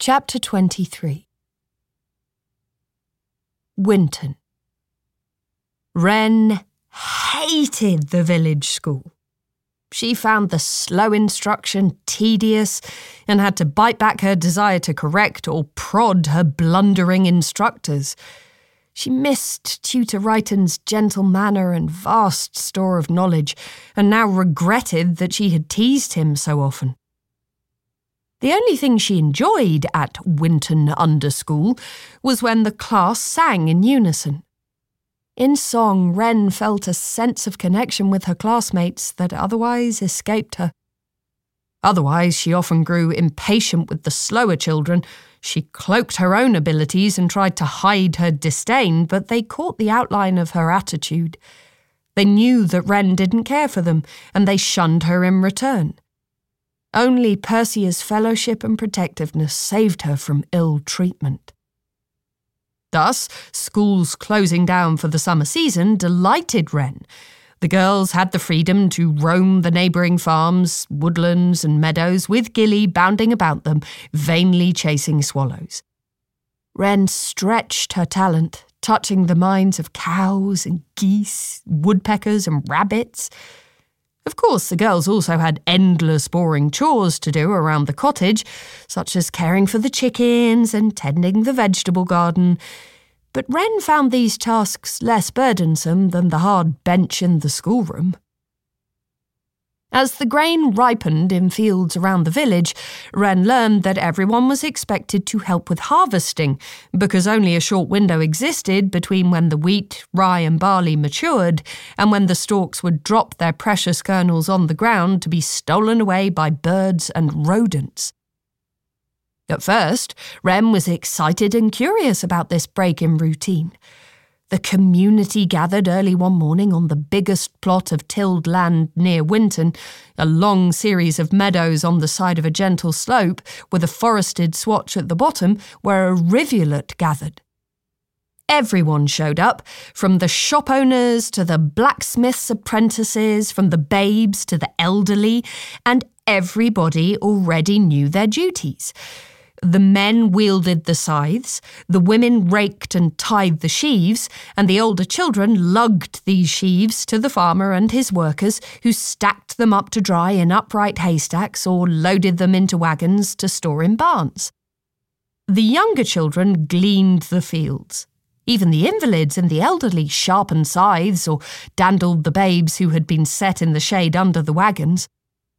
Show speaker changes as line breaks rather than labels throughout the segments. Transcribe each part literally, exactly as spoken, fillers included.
Chapter twenty-three. Winton. Wren hated the village school. She found the slow instruction tedious and had to bite back her desire to correct or prod her blundering instructors. She missed Tutor Righton's gentle manner and vast store of knowledge, and now regretted that she had teased him so often. The only thing she enjoyed at Winton Under School was when the class sang in unison. In song, Wren felt a sense of connection with her classmates that otherwise escaped her. Otherwise, she often grew impatient with the slower children. She cloaked her own abilities and tried to hide her disdain, but they caught the outline of her attitude. They knew that Wren didn't care for them, and they shunned her in return. Only Persea's fellowship and protectiveness saved her from ill treatment. Thus, schools closing down for the summer season delighted Wren. The girls had the freedom to roam the neighbouring farms, woodlands and meadows with Gilly bounding about them, vainly chasing swallows. Wren stretched her talent, touching the minds of cows and geese, woodpeckers and rabbits. Of course, the girls also had endless boring chores to do around the cottage, such as caring for the chickens and tending the vegetable garden. But Wren found these tasks less burdensome than the hard bench in the schoolroom. As the grain ripened in fields around the village, Wren learned that everyone was expected to help with harvesting, because only a short window existed between when the wheat, rye and barley matured and when the stalks would drop their precious kernels on the ground to be stolen away by birds and rodents. At first, Wren was excited and curious about this break in routine. The community gathered early one morning on the biggest plot of tilled land near Winton, a long series of meadows on the side of a gentle slope with a forested swatch at the bottom where a rivulet gathered. Everyone showed up, from the shop owners to the blacksmith's apprentices, from the babes to the elderly, and everybody already knew their duties. The men wielded the scythes, the women raked and tied the sheaves, and the older children lugged these sheaves to the farmer and his workers, who stacked them up to dry in upright haystacks or loaded them into wagons to store in barns. The younger children gleaned the fields. Even the invalids and the elderly sharpened scythes or dandled the babes who had been set in the shade under the wagons.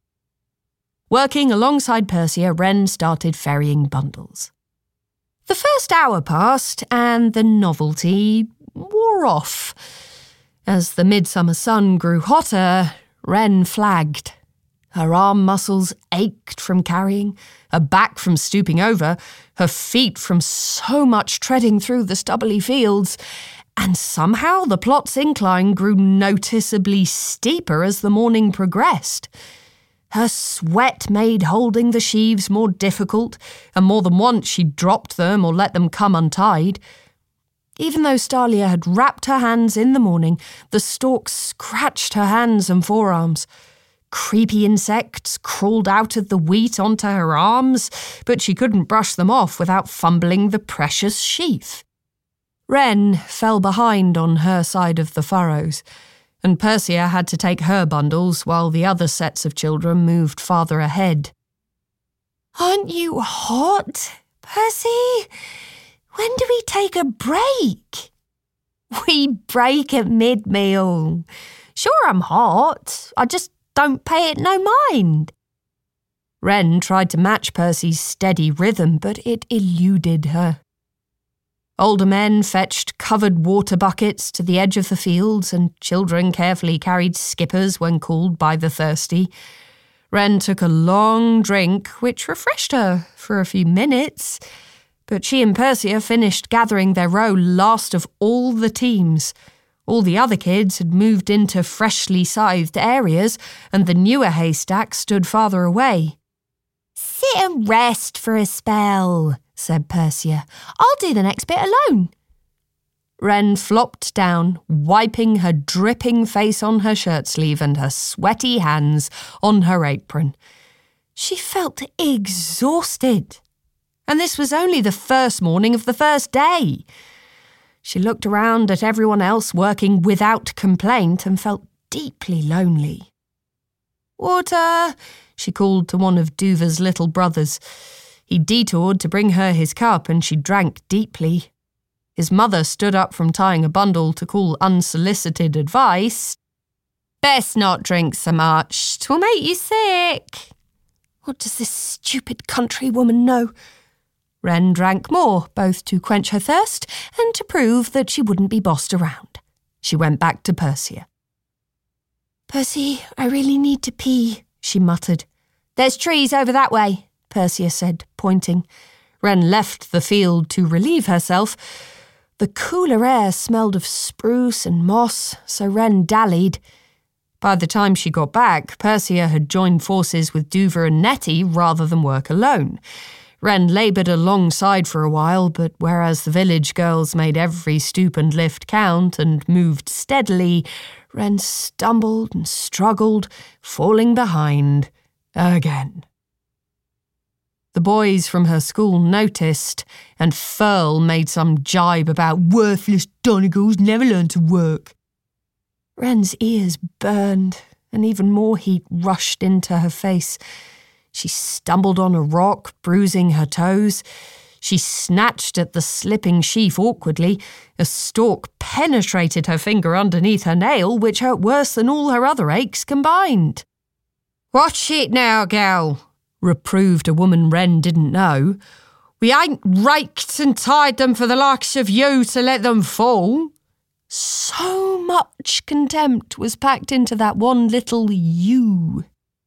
Working alongside Persia, Wren started ferrying bundles. The first hour passed, and the novelty wore off. As the midsummer sun grew hotter, Wren flagged. Her arm muscles ached from carrying, her back from stooping over, her feet from so much treading through the stubbly fields, and somehow the plot's incline grew noticeably steeper as the morning progressed. Her sweat made holding the sheaves more difficult, and more than once she dropped them or let them come untied. Even though Stalia had wrapped her hands in the morning, the stalks scratched her hands and forearms. Creepy insects crawled out of the wheat onto her arms, but she couldn't brush them off without fumbling the precious sheaf. Wren fell behind on her side of the furrows, and Persia had to take her bundles while the other sets of children moved farther ahead. "Aren't you hot, Percy? When do we take a break?" "We break at mid-meal. Sure, I'm hot. I just don't pay it no mind." Wren tried to match Percy's steady rhythm, but it eluded her. Older men fetched covered water buckets to the edge of the fields, and children carefully carried skippers when called by the thirsty. Wren took a long drink, which refreshed her for a few minutes, but she and Persia finished gathering their row last of all the teams. All the other kids had moved into freshly scythed areas, and the newer haystack stood farther away. "Sit and rest for a spell," said Persia. "I'll do the next bit alone." Wren flopped down, wiping her dripping face on her shirt sleeve and her sweaty hands on her apron. She felt exhausted. And this was only the first morning of the first day. She looked around at everyone else working without complaint and felt deeply lonely. "Water," she called to one of Duva's little brothers. He detoured to bring her his cup and she drank deeply. His mother stood up from tying a bundle to call unsolicited advice. "Best not drink so much. 'Twill make you sick." What does this stupid countrywoman know? Wren drank more, both to quench her thirst and to prove that she wouldn't be bossed around. She went back to Persia. "Percy, I really need to pee," she muttered. "There's trees over that way," Persia said, pointing. Wren left the field to relieve herself. The cooler air smelled of spruce and moss, so Wren dallied. By the time she got back, Persia had joined forces with Duva and Nettie rather than work alone. Wren laboured alongside for a while, but whereas the village girls made every stoop and lift count and moved steadily, Wren stumbled and struggled, falling behind again. The boys from her school noticed, and Furl made some jibe about worthless Donegals never learn to work. Wren's ears burned, and even more heat rushed into her face. She stumbled on a rock, bruising her toes. She snatched at the slipping sheaf awkwardly. A stalk penetrated her finger underneath her nail, which hurt worse than all her other aches combined. "Watch it now, gal," reproved a woman Wren didn't know. "We ain't raked and tied them for the likes of you to let them fall." So much contempt was packed into that one little you.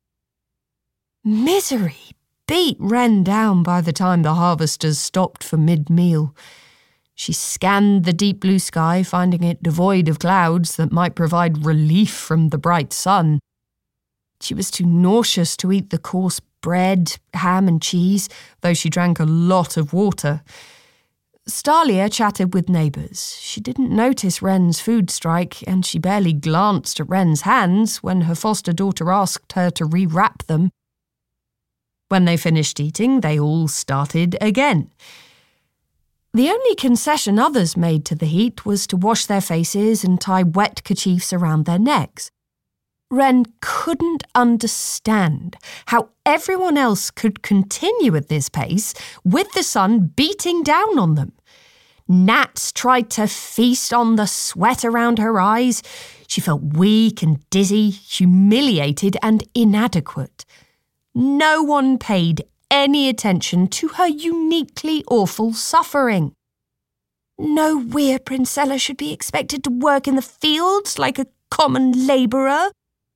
Misery beat Wren down by the time the harvesters stopped for mid-meal. She scanned the deep blue sky, finding it devoid of clouds that might provide relief from the bright sun. She was too nauseous to eat the coarse bread, ham and cheese, though she drank a lot of water. Stalia chatted with neighbours. She didn't notice Wren's food strike, and she barely glanced at Wren's hands when her foster daughter asked her to rewrap them. When they finished eating, they all started again. The only concession others made to the heat was to wash their faces and tie wet kerchiefs around their necks. Wren couldn't understand how everyone else could continue at this pace with the sun beating down on them. Gnats tried to feast on the sweat around her eyes. She felt weak and dizzy, humiliated and inadequate. No one paid any attention to her uniquely awful suffering. No weir Princella should be expected to work in the fields like a common labourer.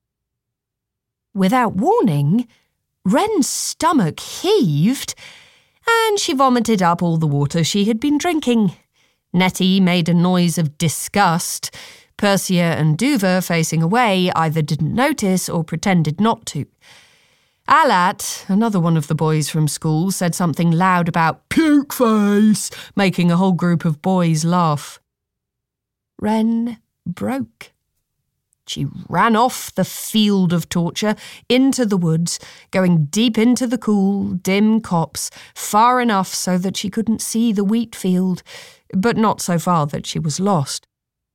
Without warning, Wren's stomach heaved, and she vomited up all the water she had been drinking. Nettie made a noise of disgust. Persia and Duva, facing away, either didn't notice or pretended not to. Alat, another one of the boys from school, said something loud about puke face, making a whole group of boys laugh. Wren broke. She ran off the field of torture into the woods, going deep into the cool, dim copse, far enough so that she couldn't see the wheat field, but not so far that she was lost.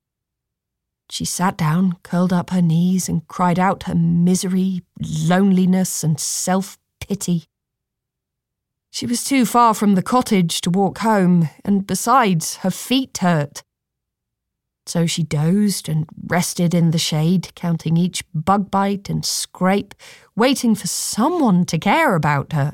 She sat down, curled up her knees, and cried out her misery, loneliness, and self-pity. She was too far from the cottage to walk home, and besides, her feet hurt. So she dozed and rested in the shade, counting each bug bite and scrape, waiting for someone to care about her.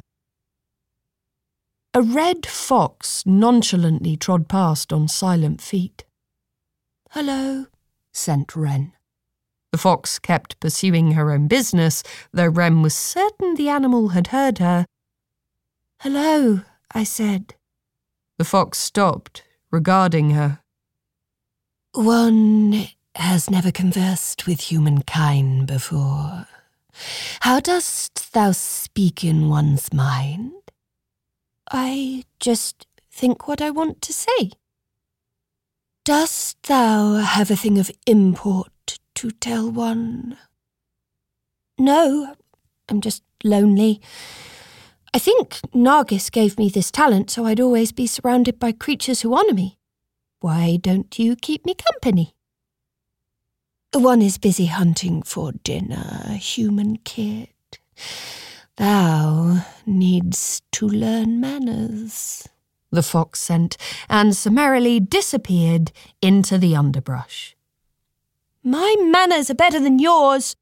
A red fox nonchalantly trod past on silent feet. "Hello," sent Wren. The fox kept pursuing her own business, though Wren was certain the animal had heard her. "Hello," I said. The fox stopped, regarding her. "One has never conversed with humankind before. How dost thou speak in one's mind?" "I just think what I want to say." "Dost thou have a thing of import to tell one?" "No, I'm just lonely. I think Nargis gave me this talent so I'd always be surrounded by creatures who honour me. Why don't you keep me company? One is busy hunting for dinner, human kid. Thou needs to learn manners, the fox sent, and summarily disappeared into the underbrush. My manners are better than yours.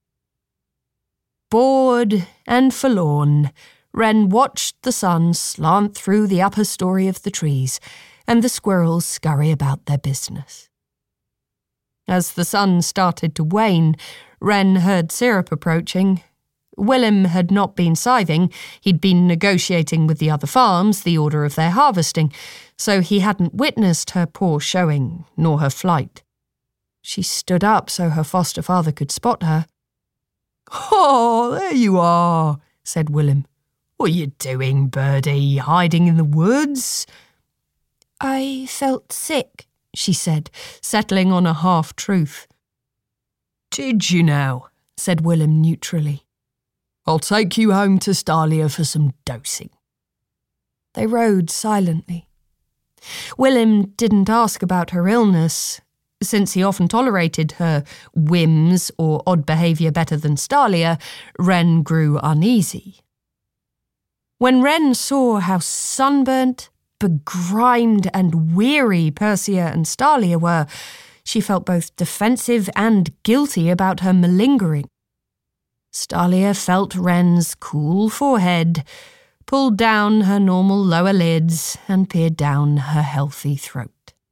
Bored and forlorn, Wren watched the sun slant through the upper story of the trees and the squirrels scurry about their business. As the sun started to wane, Wren heard Syrup approaching. Willem had not been scything, he'd been negotiating with the other farms the order of their harvesting, so he hadn't witnessed her poor showing, nor her flight. She stood up so her foster father could spot her. "Oh, there you are," said Willem. "What are you doing, birdie, hiding in the woods?" "I felt sick," she said, settling on a half-truth. "Did you now?" said Willem neutrally. "I'll take you home to Stalia for some dosing." They rode silently. Willem didn't ask about her illness. Since he often tolerated her whims or odd behaviour better than Stalia, Wren grew uneasy. When Wren saw how sunburnt, begrimed and weary Persia and Stalia were, she felt both defensive and guilty about her malingering. Stalia felt Wren's cool forehead, pulled down her normal lower lids and peered down her healthy throat.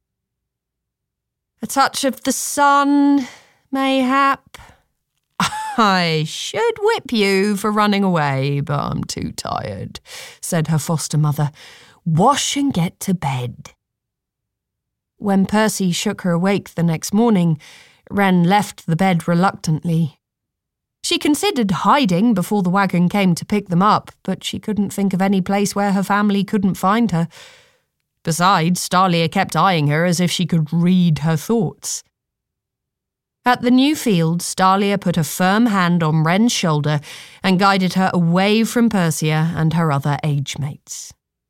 "A touch of the sun, mayhap. I should whip you for running away, but I'm too tired," said her foster mother. "Wash and get to bed." When Percy shook her awake the next morning, Wren left the bed reluctantly. She considered hiding before the wagon came to pick them up, but she couldn't think of any place where her family couldn't find her. Besides, Stalia kept eyeing her as if she could read her thoughts. At the new field, Stalia put a firm hand on Wren's shoulder and guided her away from Persia and her other age mates.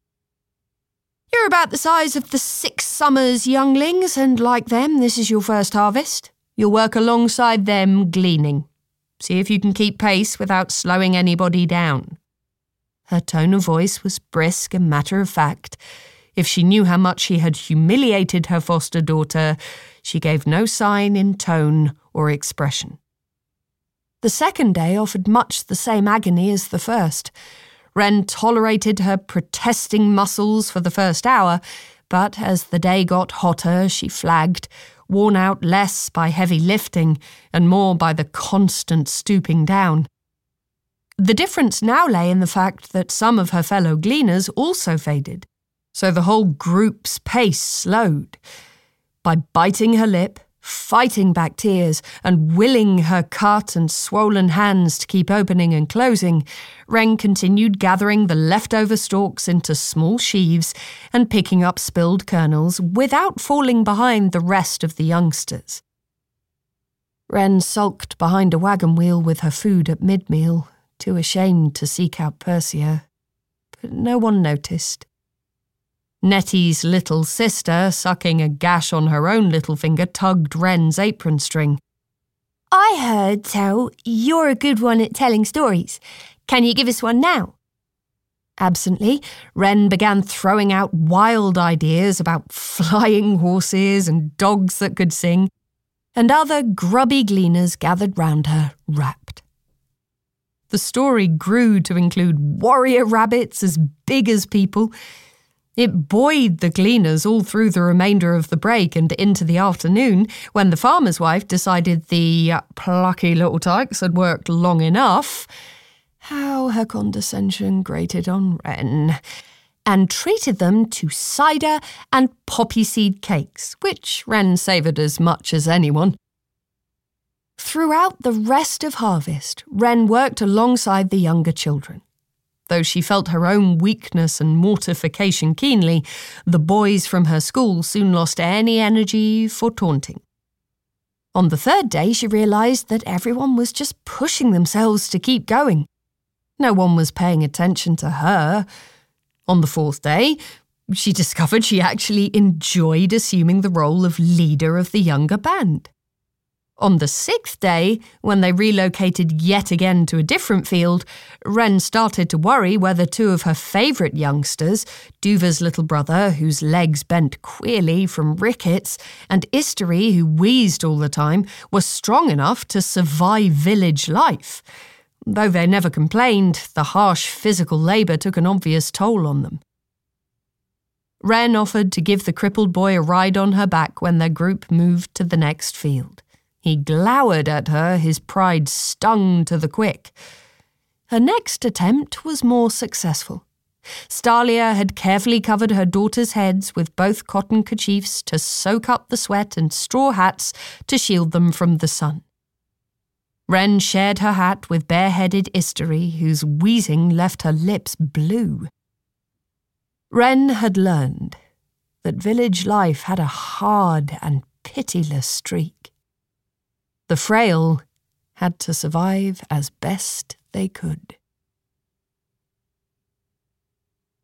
"You're about the size of the six summers younglings, and like them, this is your first harvest. You'll work alongside them gleaning. See if you can keep pace without slowing anybody down." Her tone of voice was brisk and matter-of-fact. If she knew how much she had humiliated her foster daughter, she gave no sign in tone or expression. The second day offered much the same agony as the first. Wren tolerated her protesting muscles for the first hour, but as the day got hotter, she flagged, worn out less by heavy lifting and more by the constant stooping down. The difference now lay in the fact that some of her fellow gleaners also faded, so the whole group's pace slowed. By biting her lip, fighting back tears, and willing her cut and swollen hands to keep opening and closing, Wren continued gathering the leftover stalks into small sheaves and picking up spilled kernels without falling behind the rest of the youngsters. Wren sulked behind a wagon wheel with her food at mid-meal, too ashamed to seek out Persia, but no one noticed. Nettie's little sister, sucking a gash on her own little finger, tugged Wren's apron string. "I heard tell you're a good one at telling stories. Can you give us one now?" Absently, Wren began throwing out wild ideas about flying horses and dogs that could sing, and other grubby gleaners gathered round her, rapt. The story grew to include warrior rabbits as big as people. It buoyed the gleaners all through the remainder of the break and into the afternoon, when the farmer's wife decided the uh, plucky little tykes had worked long enough. How her condescension grated on Wren, and treated them to cider and poppy seed cakes, which Wren savoured as much as anyone. Throughout the rest of harvest, Wren worked alongside the younger children. Though she felt her own weakness and mortification keenly, the boys from her school soon lost any energy for taunting. On the third day, she realised that everyone was just pushing themselves to keep going. No one was paying attention to her. On the fourth day, she discovered she actually enjoyed assuming the role of leader of the younger band. On the sixth day, when they relocated yet again to a different field, Wren started to worry whether two of her favourite youngsters, Duva's little brother, whose legs bent queerly from rickets, and Istery, who wheezed all the time, were strong enough to survive village life. Though they never complained, the harsh physical labour took an obvious toll on them. Wren offered to give the crippled boy a ride on her back when their group moved to the next field. He glowered at her, his pride stung to the quick. Her next attempt was more successful. Stalia had carefully covered her daughters' heads with both cotton kerchiefs to soak up the sweat and straw hats to shield them from the sun. Wren shared her hat with bareheaded Istery, whose wheezing left her lips blue. Wren had learned that village life had a hard and pitiless streak. The frail had to survive as best they could.